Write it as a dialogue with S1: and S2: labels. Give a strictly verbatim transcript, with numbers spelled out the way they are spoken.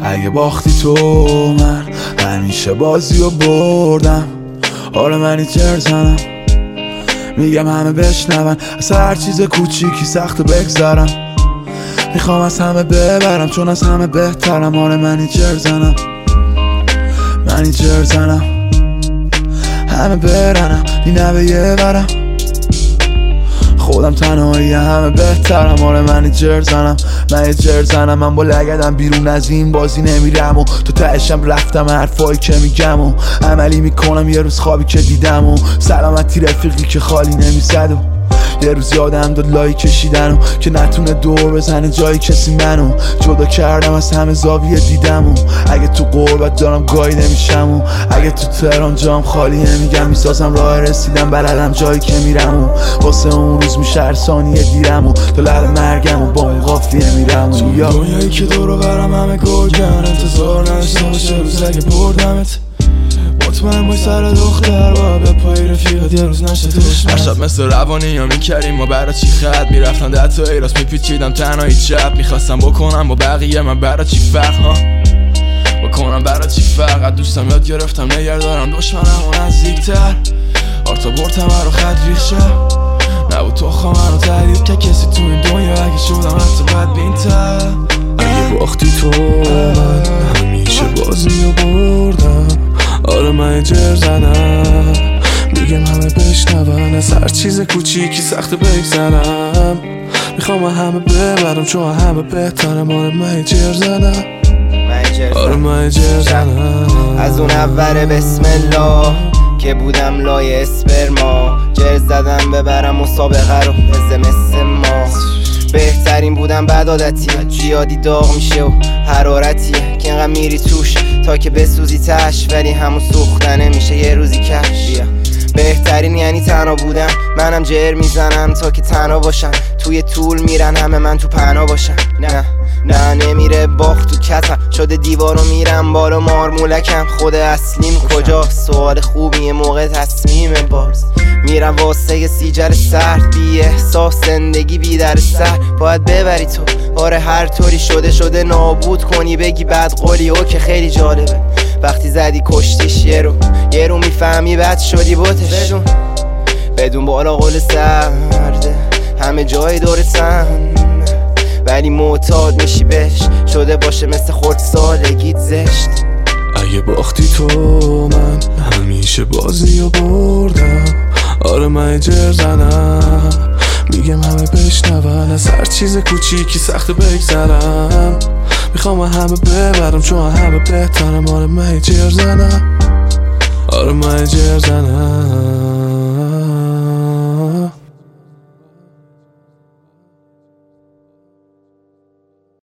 S1: اگه باختی تو من همیشه بازی رو بردم. آره منی جر زنم میگم همه بشنون، از هر چیز کوچیکی سخت بگذرم. میخوام از همه ببرم چون از همه بهترم. آره منی جر زنم منی جر زنم همه برنم نی نبه یه برم. خودم تنهایی همه بهترم. آره من جر زنم من یه جر زنم. من با لگدم بیرون از این بازی نمیرم و تو تهشم رفتم حرفایی که میگم و عملی میکنم یه روز خوابی که دیدم و سلامتی رفیقی که خالی نمیزد و یه روز یادم داد لایی کشیدن و که نتونه دور بزنه جایی کسی منو جدا کردم از همه زاویه دیدم و اگه تو قربت دارم گاهی نمیشم و اگه تو تهران جام خالی نمیگم میسازم راه رسیدم بلدم جایی که میرم و واسه اون روز میشه هر ثانیه دیرم و تو لب مرگم و با اون قافیه میرم و یا
S2: دنیایی که دورو برم همه گرگن انتظار نداشته باشه روز اگه بردمت مطمئن بای سر دختر با به پای رفیقت یه روز نشه دشمنت. هر شب مثل روانی ها میکریم ما برا چی خط میرفتن ده تا ایراس میپیچیدم تنهایی چپ میخواستم بکنم با بقیه من برا چی فرق ها بکنم برا چی فرق. از دوستم یاد گرفتم نگردارم دشمنم و نزدیکتر آرتا برتم رو خط ریشه نبود تو خواه منو تحلیل که کسی تو این دنیا اگه شدم حتی بدبین‌تر.
S3: اگه باختی تو من همیشه بازی رو بردم. آره من جر زنم میگم همه بشنون، از هر چیز کوچیکی سخت بگذرم. میخوام همه ببرم چون همه بهترم. آره من جر زنم آره من جر زنم.
S4: از اون اول بسم الله که بودم لای اسپرما جر زدم ببرم مسابقه رو بزه مثل ما. بهترین بودم بد عادتیه زیادی داغ میشه و حرارتیه که اینقدر میری توش تا که بسوزی تش ولی همون سوختنه میشه یه روزی کش. بهترین یعنی تنها بودم منم جر میزنم تا که تنها باشم. توی طول میرن همه من تو پناه باشم. نه نه نمیره باخت تو کتم شده دیوارو میرم بالا مارمولکم. خود اصلیم کجا سوال خوبیه موقع تصمیم باز میرم واسه سیجر سرد بی احساس زندگی بی در سر باید ببری تو. آره هر طوری شده شده نابود کنی بگی بد قولی او که خیلی جالبه وقتی زدی کشتیش یه رو یه رو میفهمی بد شدی بوتش بدون بدون بالا قول سرده همه جای دورتن ولی معتاد میشی بهش شده باشه مثل خورد سالگیت زشت.
S3: اگه باختی تو من همیشه بازی رو بردم. آره من جر زنم میگم همه بشنون، از هر چیز کوچیکی سخت بگذرم. میخوام همه ببرم چون همه بهترم. آره من جر زنم آره من جر زنم.